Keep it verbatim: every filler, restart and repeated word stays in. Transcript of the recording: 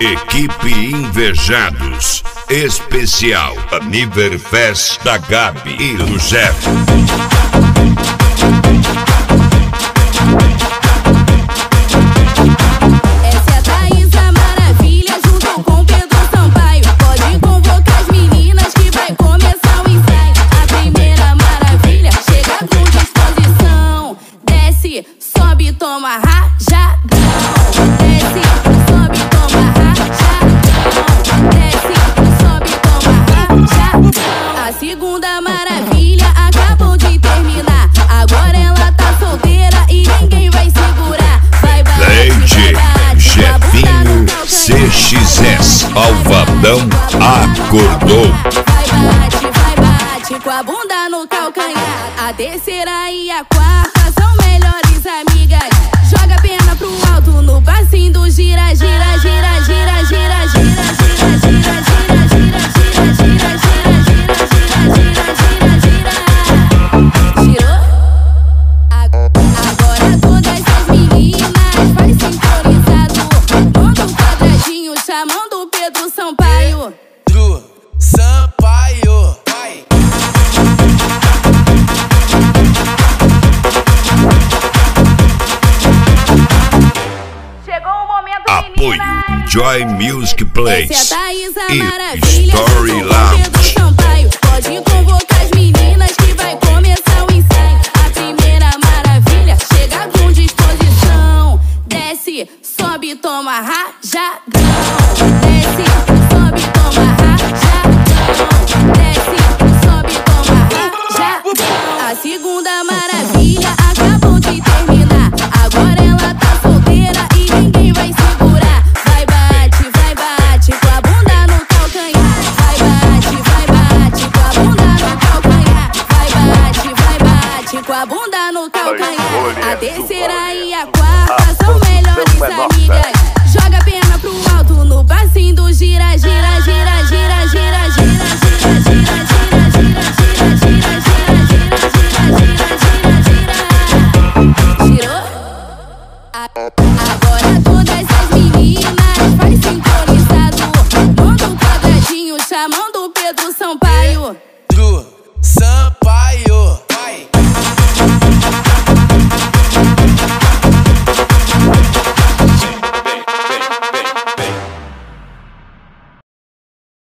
Equipe Invejados, especial Aniverfest da Gabi e do Jeff. Sobe, toma rajadão. Desce, sobe, toma rajadão. Desce, sobe, toma rajadão. A segunda maravilha acabou de terminar. Agora ela tá solteira e ninguém vai segurar. Vai bate, Leite, vai bate, Jefinho C X S, Alvadão acordou. Vai bate, vai bate, com a bunda no calcanhar. A terceira e a quarta são melhores amigas. Joga a perna pro alto no passinho do gira, gira, gira, gira, gira, gira, gira, gira, gira, gira, gira, gira, gira, gira, gira, gira. Girou? Agora todas as meninas vai sincronizado. Manda um quadradinho chamando o Pedro Sampaio. Pedro Sampaio. Vai. Apoio Joy Music Place Essa é a Thaís, a e maravilha, Story Lounge. Sampaio. Pode convocar as meninas que vai começar o ensaio. A primeira maravilha chega com disposição. Desce, sobe, toma rajadão. Desce, sobe, toma rajadão. Desce, sobe, toma rajadão. A segunda maravilha acabou de terminar. Agora ela tá solteira e ninguém vai segurar. Vai bate, vai bate, com a bunda no calcanhar. Vai bate, vai bate, com a bunda no calcanhar. Vai bate, vai bate, com a bunda no calcanhar. A terceira e a quarta são melhores amigas. Joga a perna pro alto no passinho do gira, gira, gira, gira, gira, gira, gira, gira, gira, gira, gira, gira, gira, gira, gira, gira, gira. Girou?